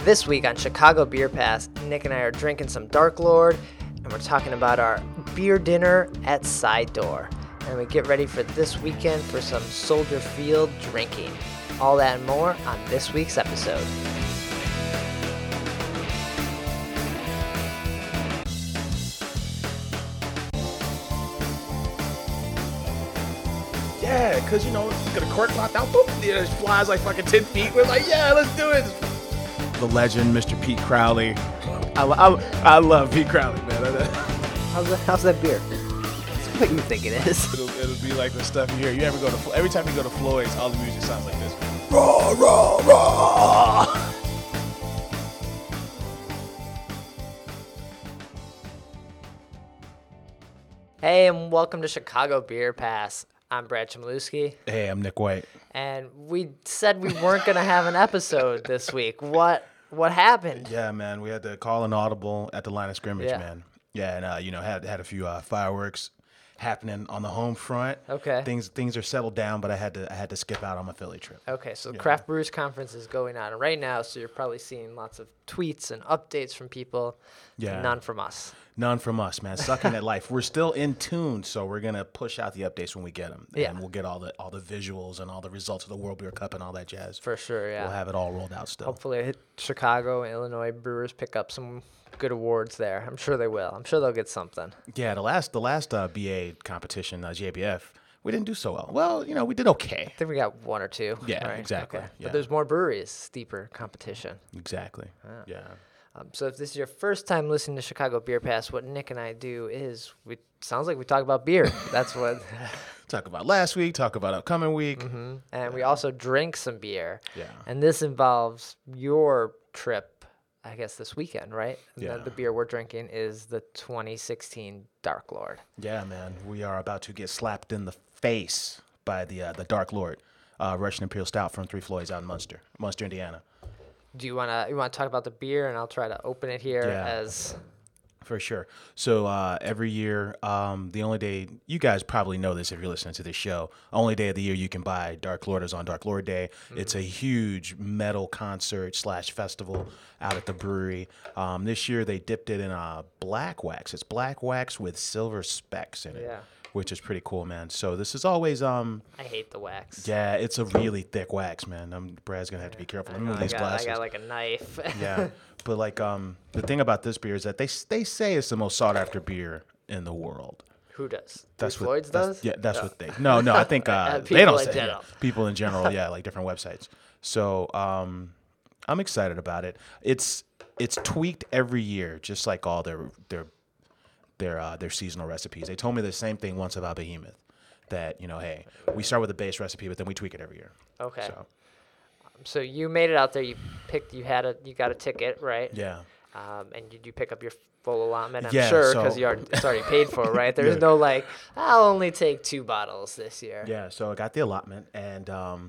This week on Chicago Beer Pass, Nick and I are drinking some Dark Lord, and we're talking about our beer dinner at Side Door. And we get ready for this weekend for some Soldier Field drinking. All that and more on this week's episode. Yeah, because, you know, get a cork locked out, boop, it flies like fucking 10 feet. We're like, yeah, let's do it. The legend, Mr. Pete Crowley. I love Pete Crowley, man. How's that beer? It's what you think it is. It'll be like the stuff you hear. You ever go to, every time you go to Floyd's, all the music sounds like this. Raw, raw, raw. Hey, and welcome to Chicago Beer Pass. I'm Brad Chmielewski. Hey, I'm Nick White. And we said we weren't going to have an episode this week. What happened? Yeah, man, we had to call an audible at the line of scrimmage, Yeah. man. Yeah, and, had a few fireworks happening on the home front. Okay. Things are settled down, but I had to skip out on my Philly trip. Okay, so the Craft Brewers Conference is going on right now, so you're probably seeing lots of tweets and updates from people. Yeah. None from us. None from us, man. Sucking at life. We're still in tune, so we're gonna push out the updates when we get them. Yeah. And we'll get all the visuals and all the results of the World Beer Cup and all that jazz. For sure, yeah. We'll have it all rolled out still. Hopefully Chicago and Illinois Brewers pick up some good awards there. I'm sure they will. I'm sure they'll get something. Yeah, the last BA competition, JBF, we didn't do so well. Well, you know, we did okay. I think we got one or two. Yeah, right? exactly. Okay. Yeah. But there's more breweries, steeper competition. Exactly. Yeah. So if this is your first time listening to Chicago Beer Pass, what Nick and I do is sounds like we talk about beer. That's what. Talk about last week, talk about upcoming week. Mm-hmm. And we also drink some beer. Yeah. And this involves your trip, I guess, this weekend, right? And Yeah. The beer we're drinking is the 2016 Dark Lord. Yeah, man. We are about to get slapped in the face by the Dark Lord, Russian Imperial Stout from Three Floyds out in Munster, Indiana. Do you wanna talk about the beer, and I'll try to open it here Yeah. as. For sure. So every year, the only day, you guys probably know this if you're listening to this show, only day of the year you can buy Dark Lord is on Dark Lord Day. Mm-hmm. It's a huge metal concert / festival out at the brewery. This year they dipped it in black wax. It's black wax with silver specks in it, Yeah. which is pretty cool, man. So this is always... I hate the wax. Yeah, it's a really thick wax, man. Brad's going to have to be careful. Let me move these glasses. I got like a knife. Yeah, but like the thing about this beer is that they say it's the most sought after beer in the world. Who does? That's Three what Floyds does? Yeah, that's what they. No, I think they People don't in say general. people in general. Yeah, like different websites. So I'm excited about it. It's tweaked every year, just like all their seasonal recipes. They told me the same thing once about Behemoth, that hey, we start with a base recipe, but then we tweak it every year. Okay. So you made it out there. You got a ticket, right? Yeah. And did you pick up your full allotment? I'm Yeah, sure so- because it's already paid for, right? There's Yeah. no like, I'll only take 2 bottles this year. Yeah, so I got the allotment, and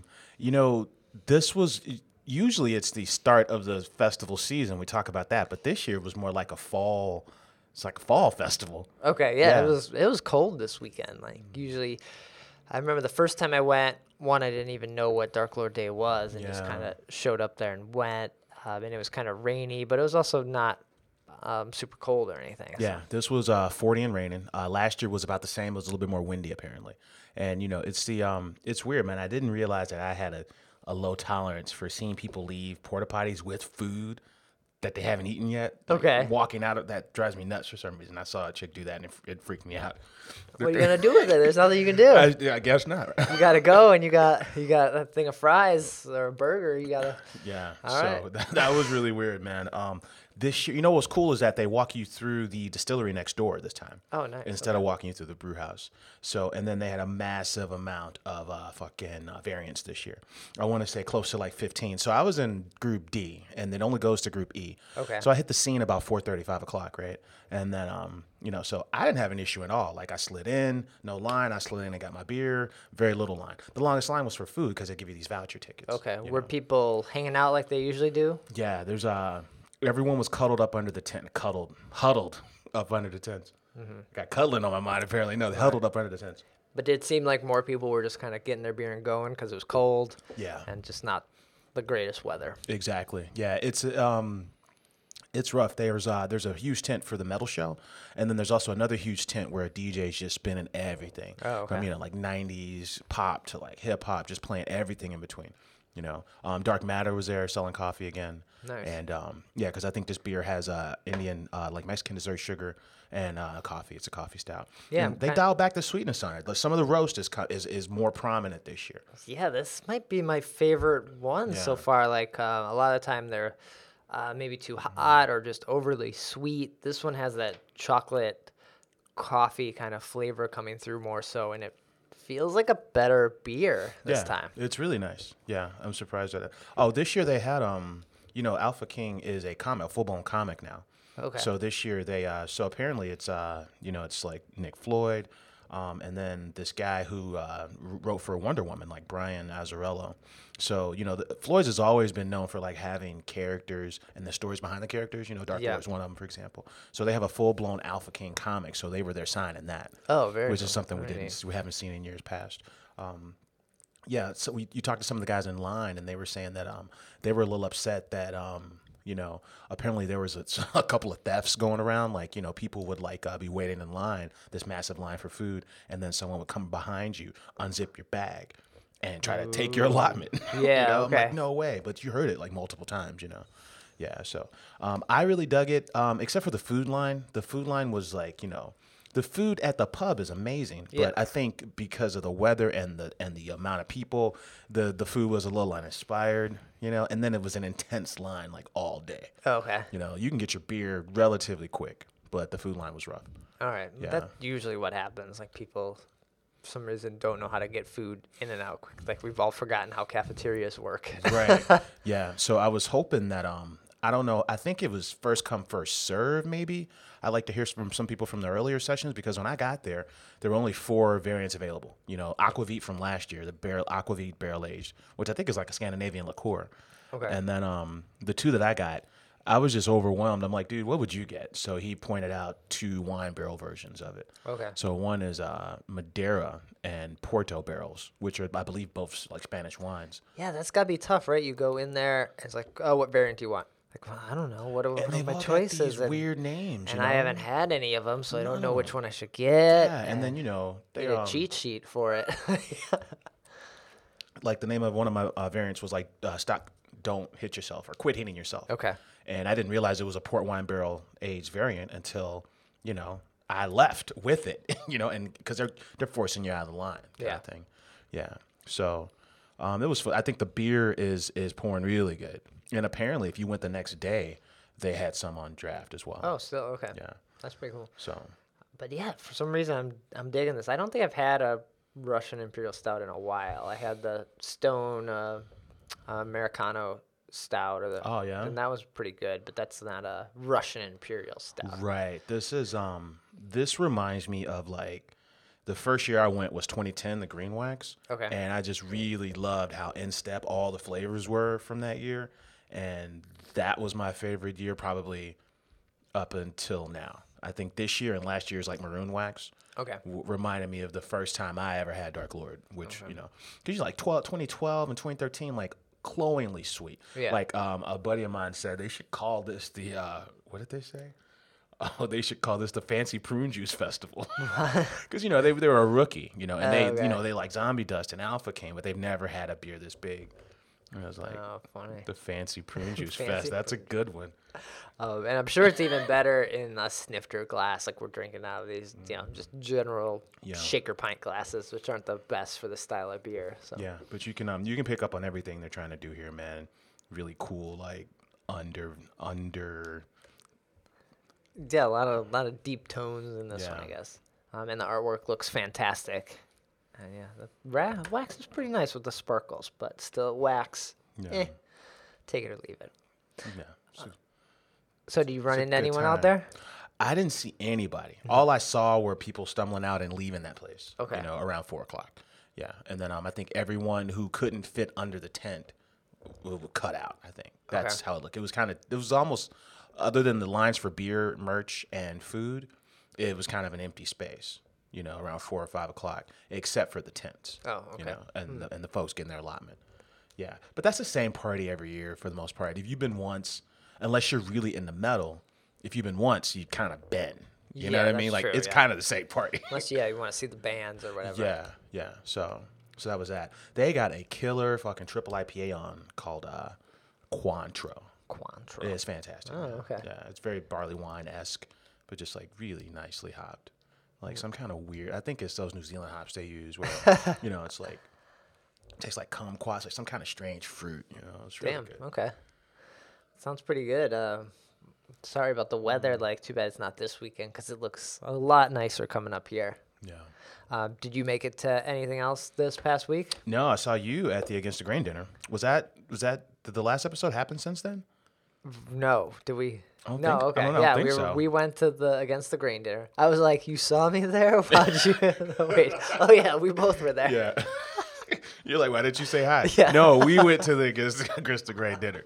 this was usually it's the start of the festival season. We talk about that, but this year was more like a fall. It's like a fall festival. Okay, yeah, Yeah. it was cold this weekend. Like usually, I remember the first time I went. One, I didn't even know what Dark Lord Day was, and just Yeah. kind of showed up there and went. And it was kind of rainy, but it was also not super cold or anything. So. Yeah, this was 40 and raining. Last year was about the same. It was a little bit more windy apparently, and it's weird, man. I didn't realize that I had a low tolerance for seeing people leave porta potties with food that they haven't eaten yet. Like, Okay. walking out of that drives me nuts for some reason. I saw a chick do that and it freaked me out. What are you gonna do with it? There's nothing you can do. I guess not. You gotta go, and you got a thing of fries or a burger. You gotta. Yeah. All So right. that was really weird, man. This year, what's cool is that they walk you through the distillery next door this time. Oh, nice. Instead of walking you through the brew house. So, and then they had a massive amount of variants this year. I want to say close to like 15. So I was in Group D, and it only goes to Group E. Okay. So I hit the scene about 4:30, 5 o'clock, right? And then, so I didn't have an issue at all. Like I slid in, no line. I slid in and got my beer. Very little line. The longest line was for food because they give you these voucher tickets. Okay. you Were know? people hanging out like they usually do? Yeah, there's everyone was cuddled up under the tent, huddled up under the tents. Mm-hmm. Got cuddling on my mind apparently. No, they huddled up under the tents. But did it seem like more people were just kind of getting their beer and going because it was cold? Yeah. And just not the greatest weather. Exactly. Yeah, it's rough. There's a huge tent for the metal show, and then there's also another huge tent where a DJ's just spinning everything Oh, from okay. like '90s pop to like hip hop, just playing everything in between. Dark Matter was there selling coffee again, Nice. and yeah, because I think this beer has Indian like Mexican dessert sugar and coffee. It's a coffee stout. Yeah, And they dialed back the sweetness on it. Like some of the roast is more prominent this year. Yeah, this might be my favorite one so Yeah. far. Like a lot of the time they're maybe too hot or just overly sweet. This one has that chocolate coffee kind of flavor coming through more so, and it feels like a better beer this time. It's really nice. Yeah, I'm surprised at it. Oh, this year they had Alpha King is a comic, a full blown comic now. Okay. So this year they so apparently it's it's like Nick Floyd, and then this guy who wrote for Wonder Woman, like Brian Azzarello. So Floyd's has always been known for like having characters and the stories behind the characters. Dark Yeah. Lord is one of them, for example. So they have a full blown Alpha King comic. So they were there signing that. Oh, very Which is cool. something Very neat. we haven't seen in years past. Yeah, so you talked to some of the guys in line, and they were saying that they were a little upset that apparently there was a couple of thefts going around. Like people would like be waiting in line, this massive line for food, and then someone would come behind you, unzip your bag, and try to take your allotment. Yeah, I'm like, okay. no way, but you heard it like multiple times. Yeah, so I really dug it, except for the food line. The food line was like, the food at the pub is amazing, but Yeah. I think because of the weather and the amount of people, the food was a little uninspired, and then it was an intense line like all day. Okay. You can get your beer relatively quick, but the food line was rough. All right. Yeah. That's usually what happens. Like people, for some reason, don't know how to get food in and out quick. Like we've all forgotten how cafeterias work. Right. Yeah. So I was hoping that I don't know. I think it was first come first serve. Maybe I like to hear from some people from the earlier sessions because when I got there were only 4 variants available. Aquavit from last year, the Aquavit barrel aged, which I think is like a Scandinavian liqueur. Okay. And then the 2 that I got, I was just overwhelmed. I'm like, dude, what would you get? So he pointed out 2 wine barrel versions of it. Okay. So one is Madeira and Porto barrels, which are, I believe, both like Spanish wines. Yeah, that's gotta be tough, right? You go in there, and it's like, oh, what variant do you want? Like, well, I don't know. What are And they've my all got choices? these weird names. And I haven't had any of them, so I don't know which No. one I should get. Yeah, and then they Need a cheat sheet for it. like the name of one of my variants was like "Stop, Don't Hit Yourself" or "Quit Hitting Yourself." Okay. And I didn't realize it was a port wine barrel aged variant until I left with it. And because they're forcing you out of the line, kind Yeah. of thing. Yeah. So it was. I think the beer is pouring really good. And apparently, if you went the next day, they had some on draft as well. Oh, still okay. Yeah. That's pretty cool. So But yeah, for some reason I'm digging this. I don't think I've had a Russian Imperial Stout in a while. I had the Stone Americano Stout, Oh, yeah? and that was pretty good. But that's not a Russian Imperial Stout. right, this reminds me of like the first year I went was 2010, the Green Wax. Okay. And I just really loved how in step all the flavors were from that year, and that was my favorite year probably up until now. I think this year and last year's like Maroon Wax. Okay. Reminded me of the first time I ever had Dark Lord, which, because you like 2012 and 2013, like cloyingly sweet. Yeah. Like a buddy of mine said they should call this the, what did they say? Oh, they should call this the Fancy Prune Juice Festival. Because, they were a rookie, and they, okay. they like Zombie Dust and Alpha King, but they've never had a beer this big. And I was like, Oh, funny. the Fancy Prune Juice Fancy Fest. That's a good one. And I'm sure it's even better in a snifter glass, like we're drinking out of these, just general Yeah. shaker pint glasses, which aren't the best for the style of beer. So Yeah, but you can pick up on everything they're trying to do here, man. Really cool, like under. yeah, a lot of deep tones in this one, Yeah. I guess. And the artwork looks fantastic. And yeah, the wax is pretty nice with the sparkles, but still wax. Yeah. Take it or leave it. Yeah. So So do you run a into good anyone out time. there? I didn't see anybody. All I saw were people stumbling out and leaving that place. Okay. Around 4:00. Yeah, and then I think everyone who couldn't fit under the tent would cut out. I think that's how it looked. It was almost, other than the lines for beer, merch, and food, it was kind of an empty space. Around 4 or 5 o'clock, except for the tents. Oh, okay. And the folks getting their allotment. Yeah, but that's the same party every year for the most part. If you've been once, unless you're really into metal, if you've been once, you kind of been. You know Yeah, what I that's mean? Like true, it's yeah. kind of the same party. Unless, yeah, you want to see the bands or whatever. Yeah, yeah. So that was that. They got a killer fucking triple IPA on called Cointreau. Cointreau. It's fantastic. Oh, man. okay. Yeah, it's very barley wine esque, but just like really nicely hopped. Like some kind of weird. I think it's those New Zealand hops they use where it's like tastes like kumquat, like some kind of strange fruit. It's really Damn. good. Okay. Sounds pretty good. Sorry about the weather. Like, too bad it's not this weekend because it looks a lot nicer coming up here. Yeah. Did you make it to anything else this past week? No, I saw you at the Against the Grain dinner. Did the last episode happen since then? No. Did we? I don't No. think- I Okay. don't know, I Yeah, don't think so. we went to the Against the Grain dinner. I was like, you saw me there? Why'd you? Wait. Oh yeah, we both were there. Yeah. You're like, why didn't you say hi? Yeah. No, we went to the Against the Grain dinner.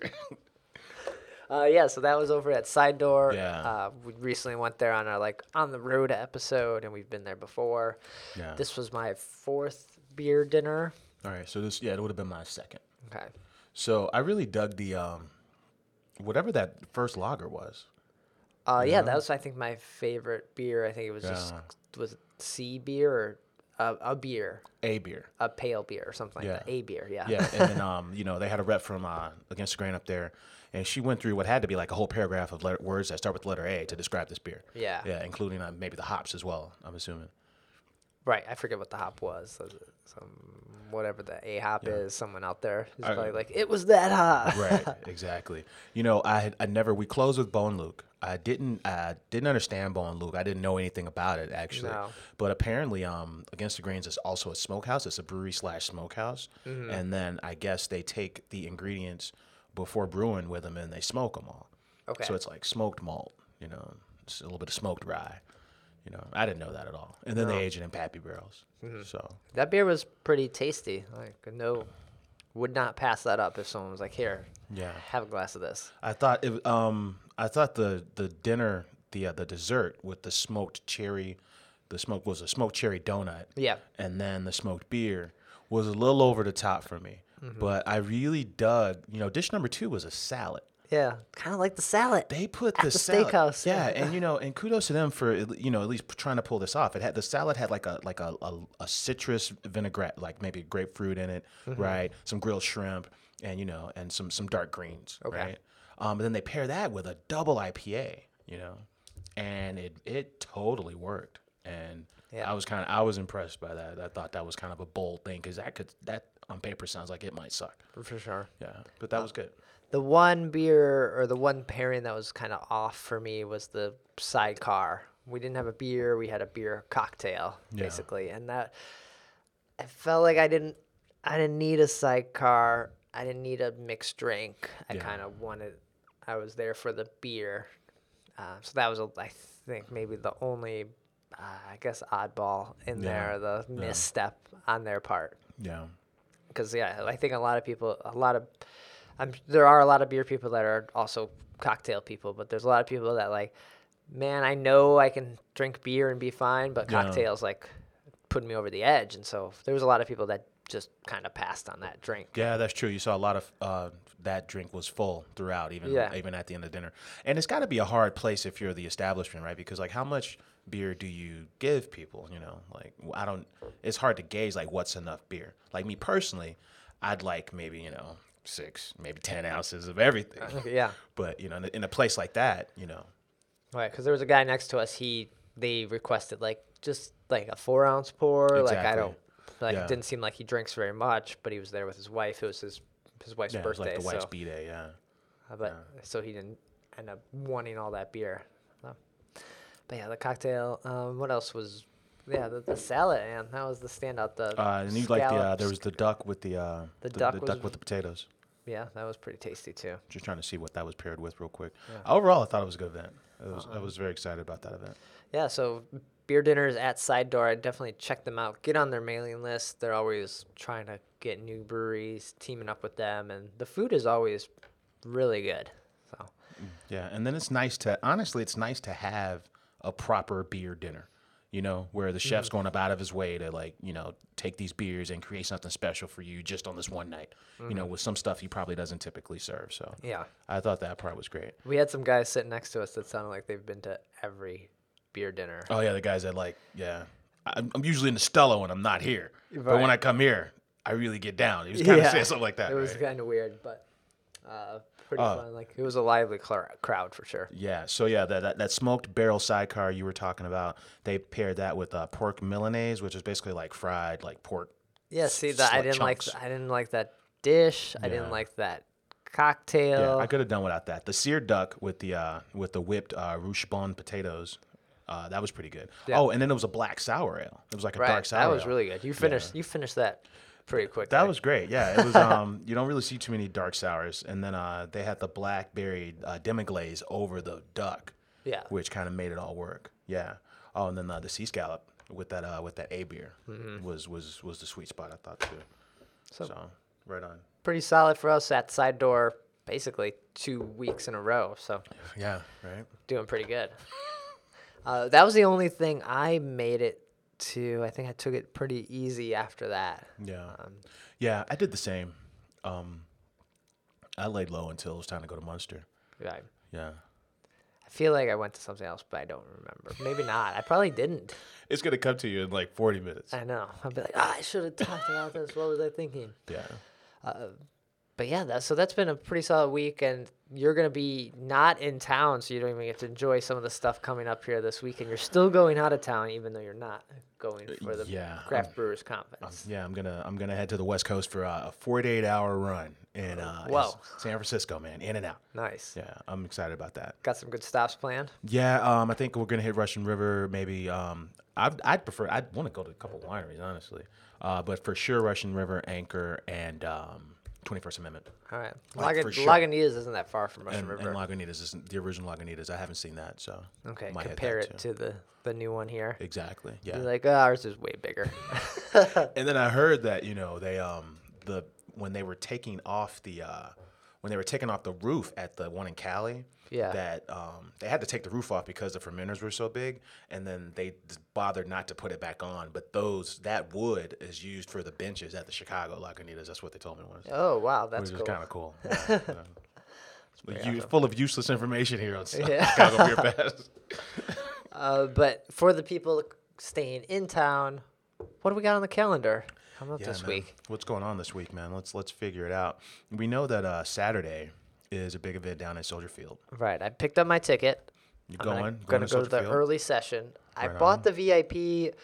Yeah, so that was over at Side Door. Yeah. We recently went there on our on the road episode, and we've been there before. Yeah. This was my 4th beer dinner. All right, so it would have been my second. Okay. So I really dug the whatever that first lager was. Yeah, that was I think my favorite beer. I think it was was it sea beer or a beer, A beer. a pale beer or something like Yeah. that. A beer, yeah. Yeah, and then they had a rep from Against the Grain up there, and she went through what had to be like a whole paragraph of words that start with the letter A to describe this beer. Yeah. Yeah, including maybe the hops as well, I'm assuming. Right. I forget what the hop was. Whatever the A hop is. Someone out there is probably like, it was that hop. Right, exactly. We closed with Bo and Luke. I didn't understand Bo and Luke. I didn't know anything about it actually. No. But apparently, Against the Grains is also a smokehouse. It's a brewery / smokehouse, and then I guess they take the ingredients before brewing with them and they smoke them all. Okay. So it's like smoked malt. It's a little bit of smoked rye. I didn't know that at all. And then they age it in Pappy barrels. So That beer was pretty tasty. Would not pass that up if someone was like, here, yeah. have a glass of this. I thought the dinner, the dessert with the smoked cherry, a smoked cherry donut. Yeah. And then the smoked beer was a little over the top for me. But I really dug, dish number 2 was a salad. Yeah, kind of like the salad. They put at the salad, steakhouse. yeah, and kudos to them for at least trying to pull this off. The salad had like a citrus vinaigrette, like maybe grapefruit in it, right? Some grilled shrimp, and and some dark greens, Okay. right? But then they pair that with a double IPA, and it totally worked. And Yeah. I was impressed by that. I thought that was kind of a bold thing because that on paper sounds like it might suck. For sure. Yeah, but that was good. The one beer or the one pairing that was kind of off for me was the sidecar. We didn't have a beer. We had a beer cocktail, Yeah. basically. And that, I felt like I didn't need a sidecar. I didn't need a mixed drink. I Yeah. kind of I was there for the beer. So that was, I think, maybe the only, I guess, oddball in Yeah. there, the misstep on their part. Yeah. Because, yeah, I think there are a lot of beer people that are also cocktail people, but there's a lot of people that man, I know I can drink beer and be fine, but Yeah. cocktails putting me over the edge. And so there was a lot of people that just kind of passed on that drink. Yeah, that's true. You saw a lot of that drink was full throughout, even at the end of dinner. And it's got to be a hard place if you're the establishment, right? Because how much beer do you give people? It's hard to gauge what's enough beer. Like me personally, I'd like maybe 6, maybe 10 ounces of everything. Yeah. But in a place like that, Right, because there was a guy next to us. They requested just a 4-ounce pour. Exactly. It didn't seem like he drinks very much, but he was there with his wife. It was his wife's yeah, it was birthday. like the wife's so, B-Day, yeah. So he didn't end up wanting all that beer. But yeah, the cocktail. What else was? Yeah, the salad, and that was the standout. And you there was the duck with the duck duck with the potatoes. Yeah, that was pretty tasty too. Just trying to see what that was paired with real quick. Yeah. Overall, I thought it was a good event. I was very excited about that event. Yeah, so beer dinners at Side Door, I definitely check them out. Get on their mailing list. They're always trying to get new breweries, teaming up with them, and the food is always really good. So Yeah, and then it's nice to have a proper beer dinner. you know, where the chef's going up out of his way to like, you know, take these beers and create something special for you just on this one night, you know, with some stuff he probably doesn't typically serve. So Yeah. I thought that part was great. We had some guys sitting next to us that sounded like they've been to every beer dinner. Oh yeah, the guys that like, yeah, I'm usually in the Stella when I'm not here, but Right. when I come here, I really get down. He was kind of saying something like that. It was right? kind of weird, but pretty fun. Like, it was a lively crowd for sure. Yeah. So yeah, that smoked barrel sidecar you were talking about, they paired that with pork milanese, which is basically like fried like pork. Yeah, see s- that I like didn't like. chunks. I didn't like that dish. I didn't Yeah. like that cocktail. Yeah, I could have done without that. The seared duck with the whipped ruche bon potatoes, that was pretty good. Yeah. Oh, and then it was a black sour ale. It was like a Right, dark sour. that was ale. really good. You finished that pretty quick. That was great. Yeah, it was. You don't really see too many dark sours, and then they had the blackberry demi-glaze over the duck, Yeah. which kind of made it all work. Yeah. Oh, and then the sea scallop with that A beer was the sweet spot, I thought too. So- So right on. pretty solid for us at Side Door. Basically 2 weeks in a row. So Yeah. Right. doing pretty good. That was the only thing I made it to. I think I took it pretty easy after that. Yeah. Yeah, I did the same. I laid low until it was time to go to Munster. Right. Yeah. I feel like I went to something else, but I don't remember. Maybe not. I probably didn't. It's gonna come to you in like 40 minutes. I know. I'll be like, I should have talked about this. What was I thinking? Yeah. But yeah, that's been a pretty solid week, and you're gonna be not in town, so you don't even get to enjoy some of the stuff coming up here this weekend. You're still going out of town, even though you're not going for the yeah, Craft Brewers Conference. Yeah, I'm gonna head to the West Coast for a 48-hour run in Whoa. San Francisco, man, in and out. Nice. Yeah, I'm excited about that. Got some good stops planned. Yeah, I think we're gonna hit Russian River. Maybe I'd want to go to a couple wineries, honestly, but for sure Russian River, Anchor, and 21st Amendment. All right. Like, for sure. Lagunitas isn't that far from Russian And River. Lagunitas isn't the original Lagunitas. I haven't seen that, so Okay, might hit compare that it too. to the new one here. Exactly. Yeah. You're like, oh, ours is way bigger. And then I heard that they when they were taking off the roof at the one in Cali, Yeah. that they had to take the roof off because the fermenters were so big, and then they just bothered not to put it back on. But that wood is used for the benches at the Chicago Lagunitas. That's what they told me once. Oh, wow, that's Which cool. is kind of cool. Yeah. Full of useless information here on Yeah. Chicago Beer Pass. But for the people staying in town, what do we got on the calendar coming up Yeah, this man. week? What's going on this week, man? Let's figure it out. We know that Saturday is a big event down at Soldier Field. Right, I picked up my ticket. You I'm going? gonna go to Soldier the Field? early session. I Right bought on. the VIP.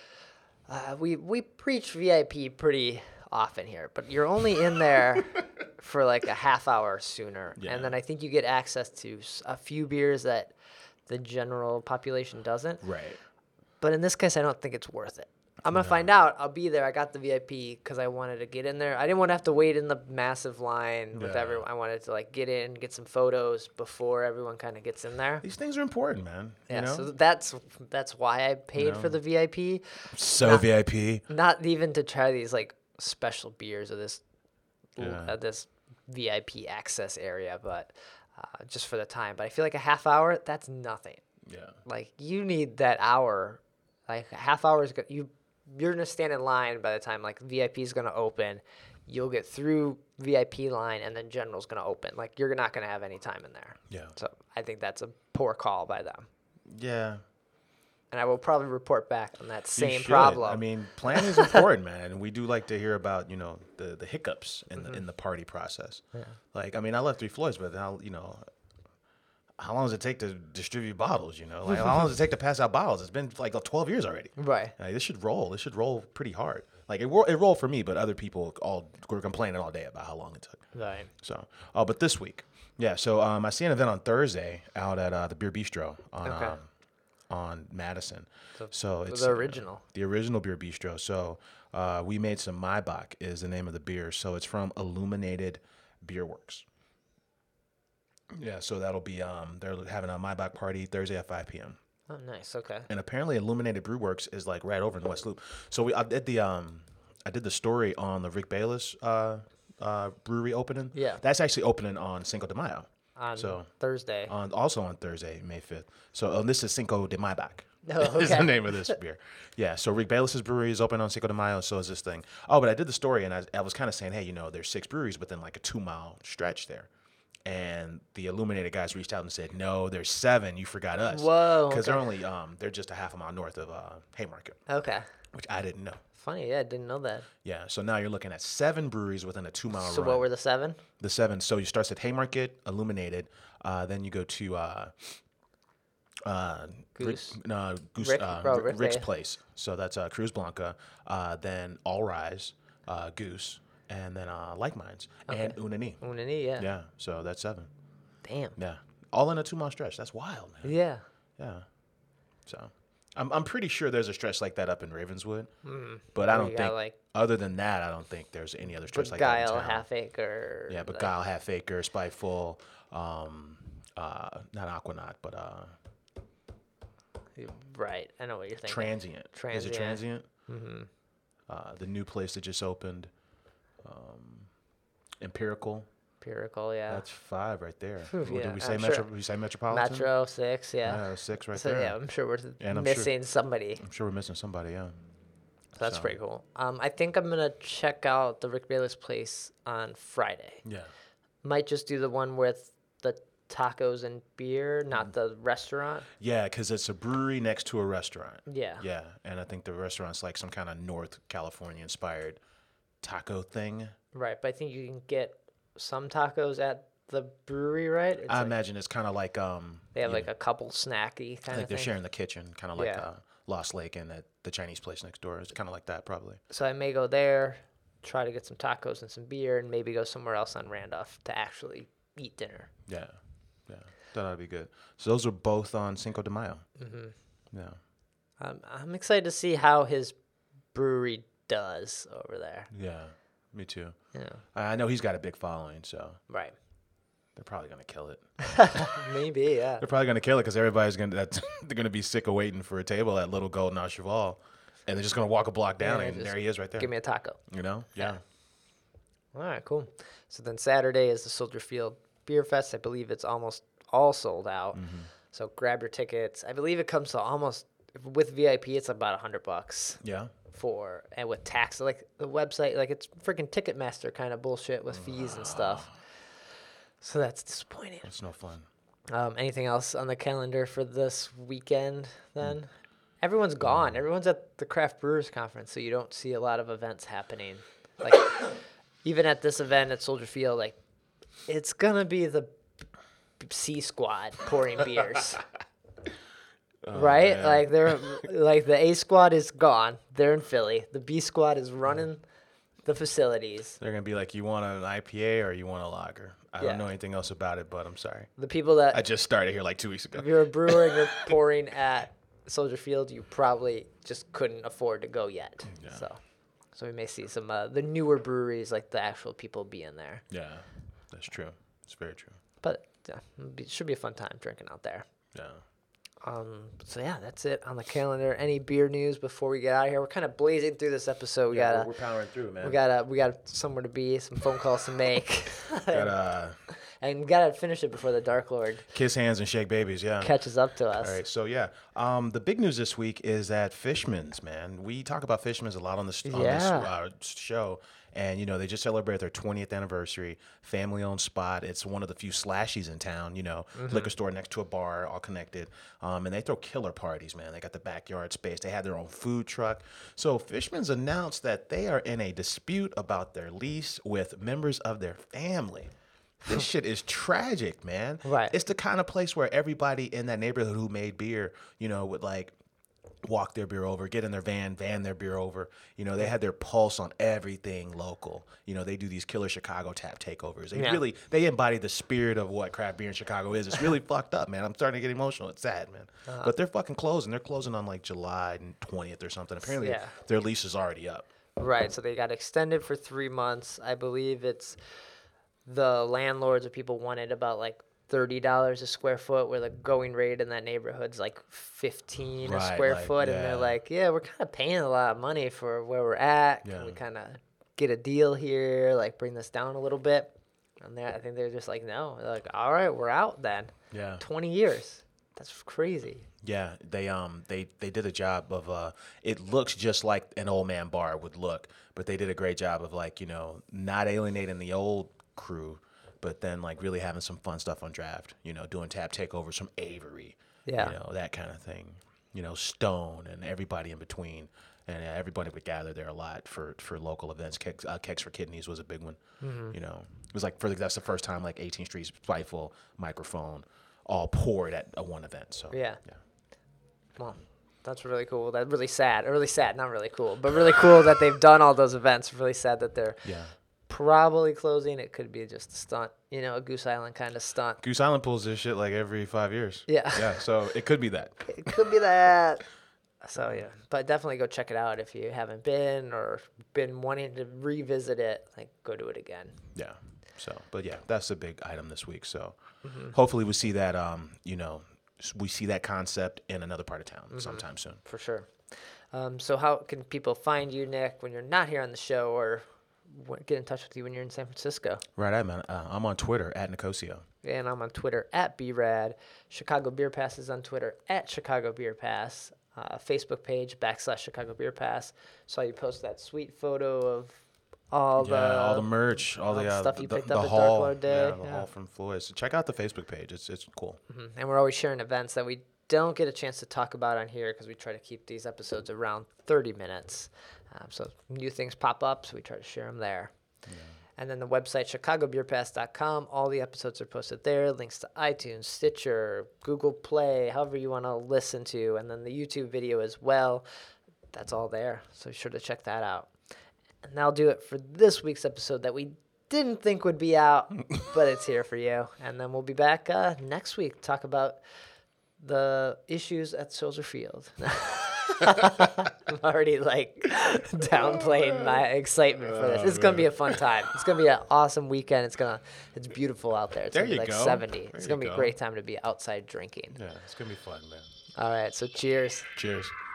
We preach VIP pretty often here, but you're only in there for like a half hour sooner, Yeah. and then I think you get access to a few beers that the general population doesn't. Right. But in this case, I don't think it's worth it. I'm gonna find out. I'll be there. I got the VIP because I wanted to get in there. I didn't want to have to wait in the massive line with Yeah. everyone. I wanted to like get in, get some photos before everyone kind of gets in there. These things are important, man. Yeah, You know? so that's why I paid for the VIP. So VIP. Not even to try these like special beers or this Yeah. this VIP access area, but just for the time. But I feel like a half hour, that's nothing. Yeah. Like you need that hour, like a half hour is you're gonna stand in line by the time like VIP is gonna open. You'll get through VIP line and then general's gonna open. Like you're not gonna have any time in there. Yeah. So I think that's a poor call by them. Yeah. And I will probably report back on that You same should. problem. I mean, planning is important, man. And we do like to hear about, the hiccups in Mm-hmm. the party process. Yeah. Like, I mean, I love Three Floyds, but how long does it take to distribute bottles, Like, how long does it take to pass out bottles? It's been like 12 years already. Right. Like, this should roll. This should roll pretty hard. Like, it rolled for me, but other people were complaining all day about how long it took. Right. So, but this week, yeah. So, I see an event on Thursday out at the Beer Bistro on Madison. So it's The original. the original Beer Bistro. So, we made some Maibach is the name of the beer. So it's from Illuminated Beer Works. Yeah. So that'll be they're having a Maibach party Thursday at 5 p.m. Oh, nice. Okay. And apparently Illuminated Brew Works is like right over in West Loop. So I did the story on the Rick Bayless brewery opening. Yeah. That's actually opening on Cinco de Mayo. On So Thursday. also on Thursday, May 5th. So this is Cinco de Maibach. Oh, is the okay. name of this beer. Yeah, so Rick Bayless's brewery is open on Cinco de Mayo, so is this thing. Oh, but I did the story, and I was kind of saying, hey, there's 6 breweries within like a 2-mile stretch there. And the Illuminated guys reached out and said, no, there's 7. You forgot us. Whoa, Because okay. they're just a half a mile north of Haymarket, Okay. which I didn't know. Funny, yeah, I didn't know that. Yeah, so now you're looking at 7 breweries within a 2-mile So run. what were the 7? The 7. So you start at Haymarket, Illuminated, then you go to Goose. Rick's Rick. place. So that's Cruz Blanca, then All Rise, Goose, and then Like Minds and Unani. Unani, yeah. Yeah, so that's 7. Damn. Yeah, all in a 2-mile stretch. That's wild, man. Yeah. Yeah. So I'm pretty sure there's a stretch like that up in Ravenswood, but I Where don't you got, think. like, Other than that, I don't think there's any other stretch like that in Guile, town. Half Acre. Yeah, but like, Guile, Half Acre, Spiteful, not Aquanaut, but Right. I know what you're thinking. Transient. Is it Transient. Transient? Mm-hmm. The new place that just opened, Empirical. Empirical, yeah. That's 5 right there. Phew, Did yeah, we say I'm Metro? sure. We say Metropolitan. Metro 6, yeah. Yeah, 6 right So there. yeah, I'm sure we're And I'm missing somebody. I'm sure we're missing somebody. Yeah. So that's So- pretty cool. I think I'm gonna check out the Rick Bayless place on Friday. Yeah. Might just do the one with the tacos and beer, not the restaurant. Yeah, because it's a brewery next to a restaurant. Yeah. Yeah, and I think the restaurant's like some kind of North California inspired taco thing. Right, but I think you can get some tacos at the brewery, right? It's I like, imagine it's kind of like they have like a couple snacky kind like of they're thing. sharing the kitchen, kind of like Yeah. Lost Lake and the Chinese place next door. It's kind of like that, probably. So I may go there, try to get some tacos and some beer, and maybe go somewhere else on Randolph to actually eat dinner. Yeah, yeah, that ought to be good. So those are both on Cinco de Mayo. Mm-hmm. Yeah, I'm excited to see how his brewery does over there. yeah, me too. Yeah. I know he's got a big following, so Right. they're probably gonna kill it. Maybe, yeah. They're probably gonna kill it because everybody's they're gonna be sick of waiting for a table at Little Gold and Cheval, and they're just gonna walk a block down, Yeah, and just there he is right there. Give me a taco. Yeah. All right, cool. So then Saturday is the Soldier Field Beer Fest. I believe it's almost all sold out. So grab your tickets. I believe it comes to almost with VIP. It's about $100 Yeah. for and with tax. Like the website, like it's freaking Ticketmaster kind of bullshit with fees and stuff. So that's disappointing. It's no fun. Anything else on the calendar for this weekend then? Everyone's gone. Everyone's at the Craft Brewers Conference, so you don't see a lot of events happening. Like even at this event at Soldier Field, like it's gonna be the C squad pouring beers. Right? man. Like they're like the A squad is gone. They're in Philly. The B squad is running the facilities. They're gonna be like, you want an IPA or you want a lager? I Yeah. don't know anything else about it, but I'm sorry. The people that I just started here like 2 weeks ago. if you're a brewer and you're pouring at Soldier Field, you probably just couldn't afford to go yet. Yeah. So we may see some the newer breweries, like the actual people being there. Yeah, that's true. It's very true. But yeah, it should be a fun time drinking out there. Yeah. So yeah, that's it on the calendar. Any beer news before we get out of here? We're kind of blazing through this episode. we're powering through, man. We got somewhere to be, some phone calls to make, Gotta and gotta finish it before the Dark Lord kiss hands and shake babies. Yeah. catches up to us. All right, so yeah, the big news this week is that Fishman's, man. We talk about Fishman's a lot on this show, and they just celebrated their 20th anniversary, family-owned spot. It's one of the few slashies in town, liquor store next to a bar, all connected, and they throw killer parties, man. They got the backyard space. They had their own food truck. So Fishman's announced that they are in a dispute about their lease with members of their family. This shit is tragic, man. Right. It's the kind of place where everybody in that neighborhood who made beer, would like walk their beer over, get in their van their beer over. They had their pulse on everything local. They do these killer Chicago tap takeovers. They embody the spirit of what craft beer in Chicago is. It's really fucked up, man. I'm starting to get emotional. It's sad, man. But they're fucking closing. They're closing on like July 20th or something. Apparently their lease is already up. Right. So they got extended for 3 months. I believe it's the landlords or people wanted about like $30 a square foot, where the going rate in that neighborhood's like 15 a Right, square like, foot, and yeah. they're like, yeah, we're kind of paying a lot of money for where we're at. Can we Yeah. kind of get a deal here, like bring this down a little bit? And I think they're just like, no. They're like, all right, we're out then. Yeah. 20 years. That's crazy. Yeah, they did a job of it looks just like an old man bar would look, but they did a great job of like, not alienating the old crew, but then like really having some fun stuff on draft, doing tap takeovers from Avery, Yeah. that kind of thing. Stone and everybody in between. And everybody would gather there a lot for local events. Kegs for Kidneys was a big one. It was like that's the first time like 18th Street, Spiteful, Microphone, all poured at a one event. So Yeah. Well, that's really cool. That's really sad. Really sad, not really cool, but really cool that they've done all those events. Really sad that they're probably closing. It could be just a stunt, a Goose Island kind of stunt. Goose Island pulls this shit like every 5 years. Yeah. Yeah, so it could be that. It could be that. So, yeah. But definitely go check it out if you haven't been or been wanting to revisit it. Like, go do it again. Yeah. So, but yeah, that's a big item this week. So hopefully we see that, we see that concept in another part of town sometime soon. For sure. So how can people find you, Nick, when you're not here on the show, or get in touch with you when you're in San Francisco? Right, man. I'm on Twitter at Nicosio. And I'm on Twitter at BRAD. Chicago Beer Pass is on Twitter at Chicago Beer Pass. Facebook page /Chicago Beer Pass. Saw you post that sweet photo of all the merch, all the stuff you picked up the at haul, Dark Lord Day. the haul from Floyd's. So check out the Facebook page. It's cool. And we're always sharing events that we don't get a chance to talk about on here because we try to keep these episodes around 30 minutes. So new things pop up, so we try to share them there. Yeah. And then the website, chicagobeerpass.com. All the episodes are posted there. Links to iTunes, Stitcher, Google Play, however you want to listen to. And then the YouTube video as well. That's all there. So be sure to check that out. And that'll do it for this week's episode that we didn't think would be out, but it's here for you. And then we'll be back next week to talk about the issues at Soldier Field. I'm already downplaying my excitement for this. It's gonna be a fun time. It's gonna be an awesome weekend. It's beautiful out there. It's gonna be 70. It's gonna be a great time to be outside drinking. Yeah, it's gonna be fun, man. All right, so cheers. Cheers.